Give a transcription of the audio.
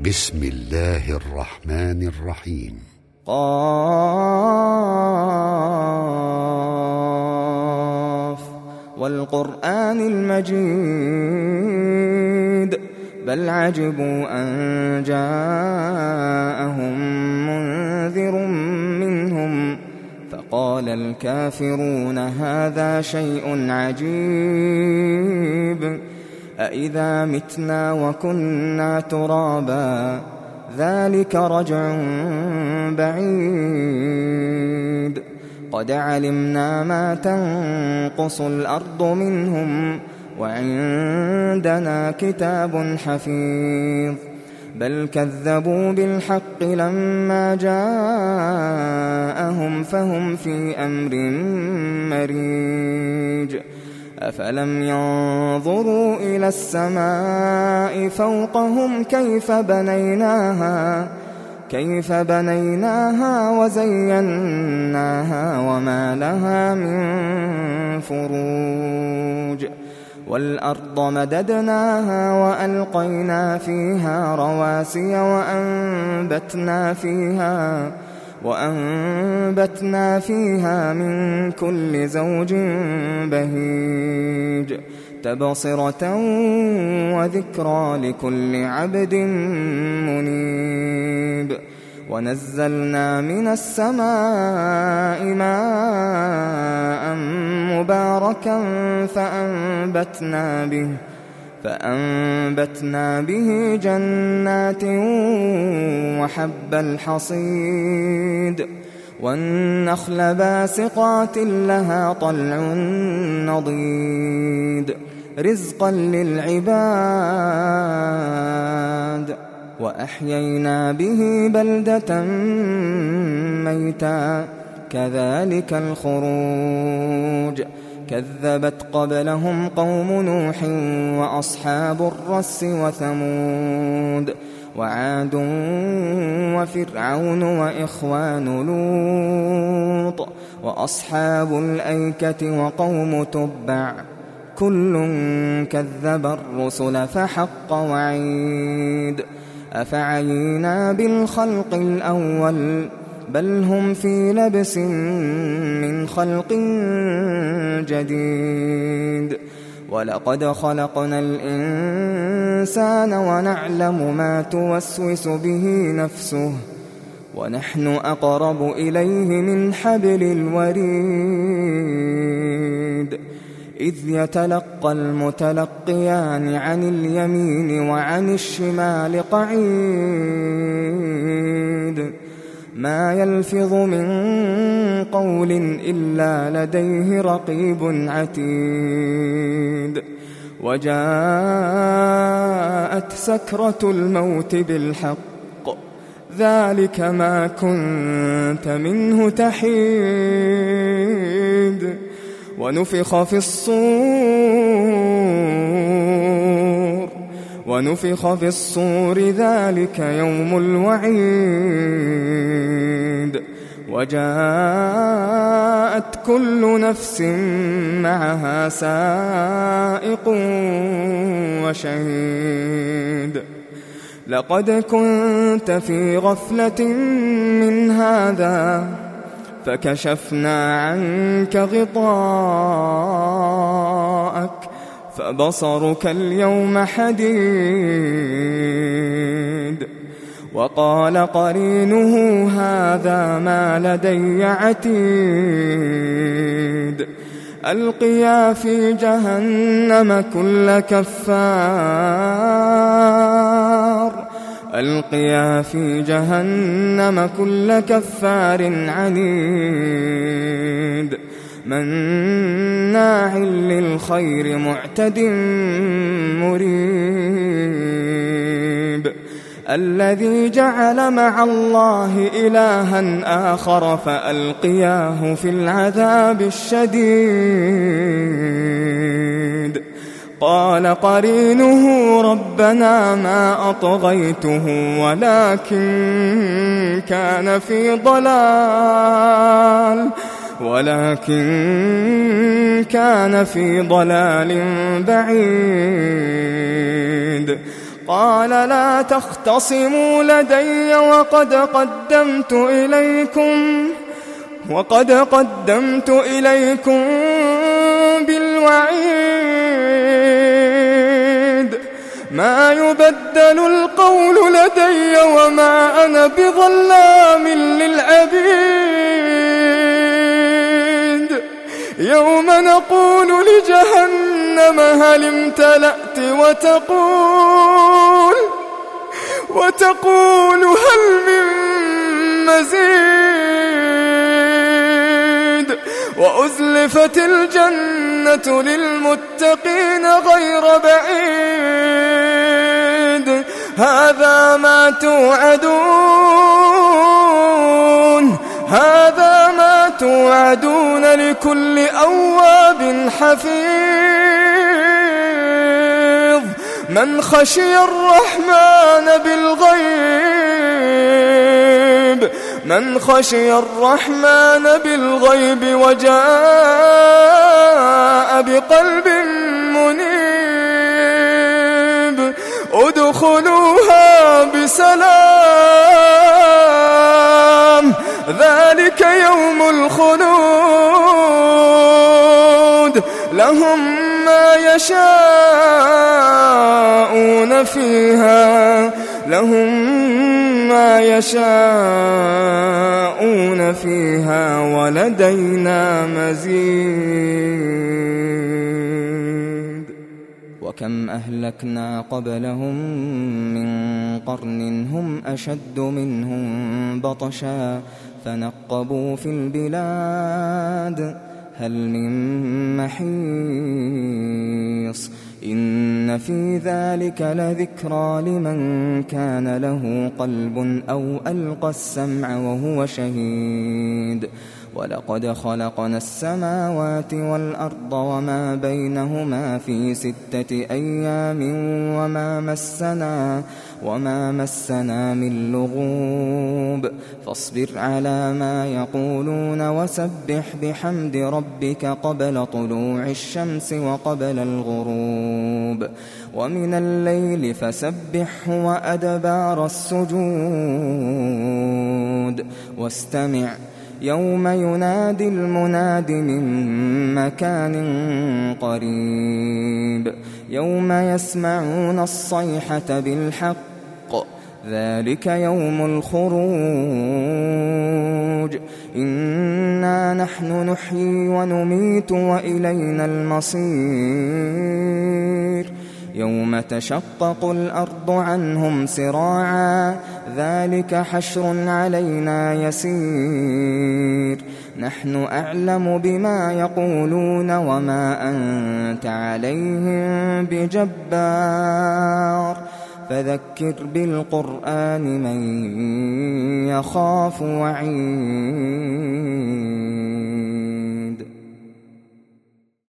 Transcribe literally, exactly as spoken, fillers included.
بسم الله الرحمن الرحيم. قاف والقرآن المجيد بل عجبوا أن جاءهم منذر منهم فقال الكافرون هذا شيء عجيب أإذا متنا وكنا ترابا ذلك رجع بعيد قد علمنا ما تنقص الأرض منهم وعندنا كتاب حفيظ بل كذبوا بالحق لما جاءهم فهم في أمر مريج أفلم ينظروا إلى السماء فوقهم كيف بنيناها كيف بنيناها وزيناها وما لها من فروج والأرض مددناها وألقينا فيها رواسي وأنبتنا فيها وأنبتنا فيها من كل زوج بهيج تبصرة وذكرى لكل عبد منيب ونزلنا من السماء ماء مباركا فأنبتنا به فأنبتنا به جنات وحب الحصيد والنخل باسقات لها طلع نضيد رزقا للعباد وأحيينا به بلدة ميتا كذلك الخروج كذبت قبلهم قوم نوح وأصحاب الرس وثمود وعاد وفرعون وإخوان لوط وأصحاب الأيكة وقوم تبع كل كذب الرسل فحق وعيد أفعينا بالخلق الأول بل هم في لبس من خلق جديد ولقد خلقنا الإنسان ونعلم ما توسوس به نفسه ونحن أقرب إليه من حبل الوريد إذ يتلقى المتلقيان عن اليمين وعن الشمال قعيد ما يلفظ من قول إلا لديه رقيب عتيد وجاءت سكرة الموت بالحق ذلك ما كنت منه تحيد ونفخ في الصور ونفخ في الصور ذلك يوم الوعيد وجاءت كل نفس معها سائق وشهيد لقد كنت في غفلة من هذا فكشفنا عنك غطاءك فبصرك اليوم حديد وقال قرينه هذا ما لدي عتيد ألقيا في جهنم كل كفار ألقيا في جهنم كل كفار عنيد مناع للخير معتد مريب الذي جعل مع الله إلها آخر فألقياه في العذاب الشديد قال قرينه ربنا ما أطغيته ولكن كان في ضلال ولكن كان في ضلال بعيد قال لا تختصموا لدي وقد قدمت إليكم وقد قدمت إليكم بالوعيد ما يبدل القول لدي وما أنا بظلام للعبيد يوم نقول لجهنم هل امتلأت وتقول وتقول هل من مزيد وأزلفت الجنة للمتقين غير بعيد هذا ما توعدون هذا ما توعدون لكل أواب حفيظ من خشي الرحمن بالغيب من خشي الرحمن بالغيب وجاء بقلب منيب ادخلوها بسلام ذلك يوم الخلود لهم ما يشاءون فيها لهم ما يشاءون فيها ولدينا مزيد وكم أهلكنا قبلهم من قرن هم أشد منهم بطشا فنقبوا في البلاد هل من محيص إن في ذلك لذكرى لمن كان له قلب أو ألقى السمع وهو شهيد ولقد خلقنا السماوات والأرض وما بينهما في ستة أيام وما مسنا وما مسنا من لغوب فاصبر على ما يقولون وسبح بحمد ربك قبل طلوع الشمس وقبل الغروب ومن الليل فسبحه وأدبار السجود واستمع يوم ينادي المناد من مكان قريب يوم يسمعون الصيحة بالحق ذلك يوم الخروج إنا نحن نحيي ونميت وإلينا المصير يوم تشقق الأرض عنهم سراعا ذلك حشر علينا يسير نحن أعلم بما يقولون وما أنت عليهم بجبار فذكر بالقرآن من يخاف وعيد